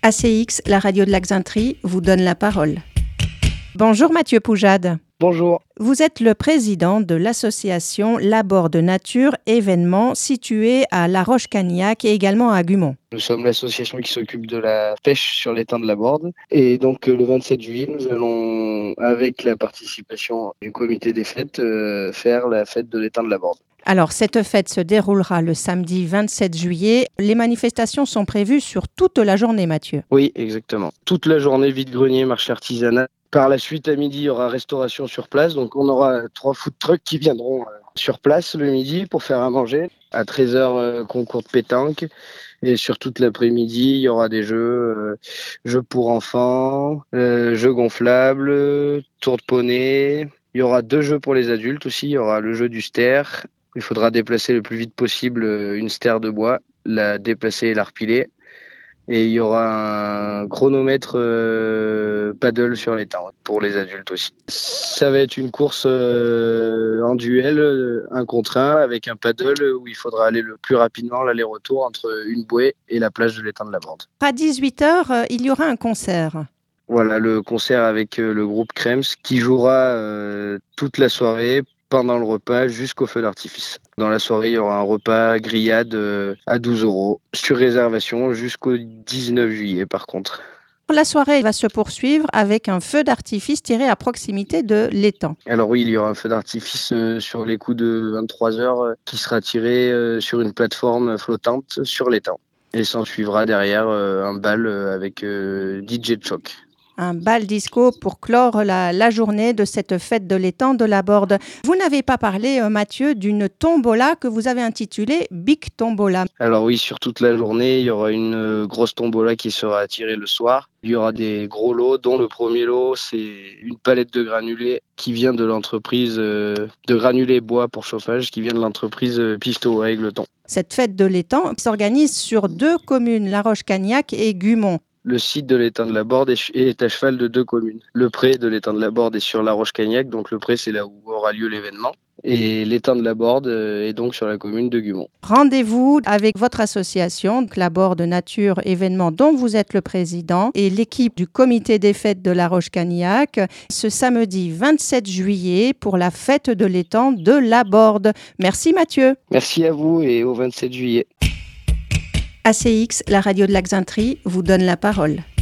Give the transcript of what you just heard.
ACX, la radio de l'Axintrie, vous donne la parole. Bonjour Mathieu Poujade. Bonjour. Vous êtes le président de l'association Laborde Nature événements située à La Roche-Cagnac et également à Gumont. Nous sommes l'association qui s'occupe de la pêche sur l'étang de Laborde. Et donc le 27 juillet, nous allons, avec la participation du comité des fêtes, faire la fête de l'étang de Laborde. Alors, cette fête se déroulera le samedi 27 juillet. Les manifestations sont prévues sur toute la journée, Mathieu. Oui, exactement. Toute la journée, vide-grenier, marché artisanal. Par la suite, à midi, il y aura restauration sur place. Donc, on aura 3 food trucks qui viendront sur place le midi pour faire à manger. À 13h, concours de pétanque. Et sur toute l'après-midi, il y aura des jeux, jeux pour enfants, jeux gonflables, tour de poney. Il y aura 2 jeux pour les adultes aussi. Il y aura le jeu du ster. Il faudra déplacer le plus vite possible une stère de bois, la déplacer et la repiler. Et il y aura un chronomètre paddle sur l'étang pour les adultes aussi. Ça va être une course en duel, 1 contre 1, avec un paddle où il faudra aller le plus rapidement, l'aller-retour entre une bouée et la plage de l'étang de Laborde. À 18h, il y aura un concert. Voilà, le concert avec le groupe Krems qui jouera toute la soirée pendant le repas jusqu'au feu d'artifice. Dans la soirée, il y aura un repas grillade à 12 € sur réservation jusqu'au 19 juillet par contre. La soirée va se poursuivre avec un feu d'artifice tiré à proximité de l'étang. Alors oui, il y aura un feu d'artifice sur les coups de 23h qui sera tiré sur une plateforme flottante sur l'étang. Et s'en suivra derrière un bal avec DJ Choc. Un bal disco pour clore la journée de cette fête de l'étang de Laborde. Vous n'avez pas parlé, Mathieu, d'une tombola que vous avez intitulée Big Tombola. Alors oui, sur toute la journée, il y aura une grosse tombola qui sera tirée le soir. Il y aura des gros lots, dont le premier lot, c'est une palette de granulés qui vient de l'entreprise de granulés bois pour chauffage, qui vient de l'entreprise Pisto à Égletons. Cette fête de l'étang s'organise sur 2 communes, La Roche-Cagnac et Gumont. Le site de l'étang de Laborde est à cheval de 2 communes. Le pré de l'étang de Laborde est sur La Roche-Cagnac, donc le pré c'est là où aura lieu l'événement. Et l'étang de Laborde est donc sur la commune de Gumont. Rendez-vous avec votre association, Laborde Nature événements dont vous êtes le président et l'équipe du comité des fêtes de La Roche-Cagnac ce samedi 27 juillet pour la fête de l'étang de Laborde. Merci Mathieu. Merci à vous et au 27 juillet. ACX, la radio de l'Axintrie, vous donne la parole.